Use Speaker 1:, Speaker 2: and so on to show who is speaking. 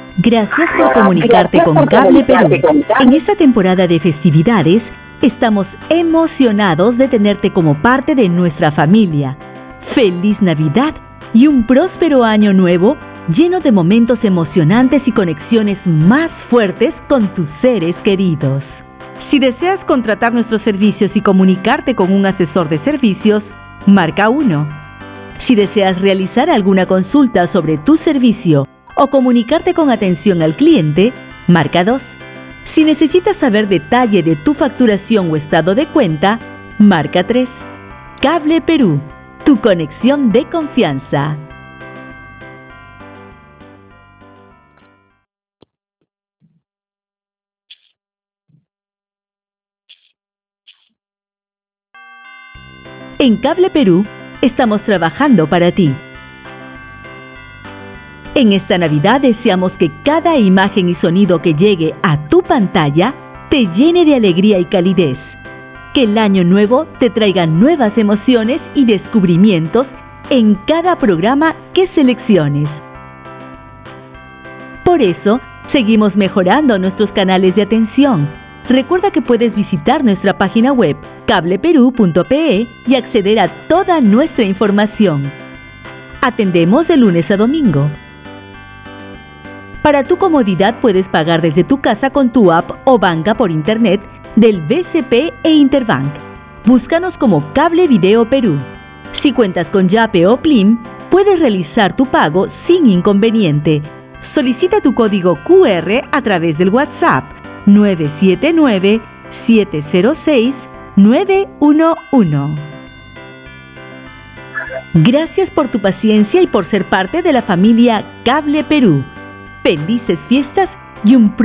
Speaker 1: Gracias por comunicarte con Cable Perú. En esta temporada de festividades, estamos emocionados de tenerte como parte de nuestra familia. ¡Feliz Navidad y un próspero año nuevo lleno de momentos emocionantes y conexiones más fuertes con tus seres queridos! Si deseas contratar nuestros servicios y comunicarte con un asesor de servicios, marca 1. Si deseas realizar alguna consulta sobre tu servicio o comunicarte con atención al cliente, marca 2. Si necesitas saber detalle de tu facturación o estado de cuenta, marca 3. Cable Perú, tu conexión de confianza. En Cable Perú, estamos trabajando para ti. En esta Navidad deseamos que cada imagen y sonido que llegue a tu pantalla te llene de alegría y calidez. Que el año nuevo te traiga nuevas emociones y descubrimientos en cada programa que selecciones. Por eso, seguimos mejorando nuestros canales de atención. Recuerda que puedes visitar nuestra página web cableperú.pe y acceder a toda nuestra información. Atendemos de lunes a domingo. Para tu comodidad puedes pagar desde tu casa con tu app o banca por internet del BCP e Interbank. Búscanos como Cable Video Perú. Si cuentas con Yape o Plim, puedes realizar tu pago sin inconveniente. Solicita tu código QR a través del WhatsApp 979-706-911. Gracias por tu paciencia y por ser parte de la familia Cable Perú. Felices fiestas y un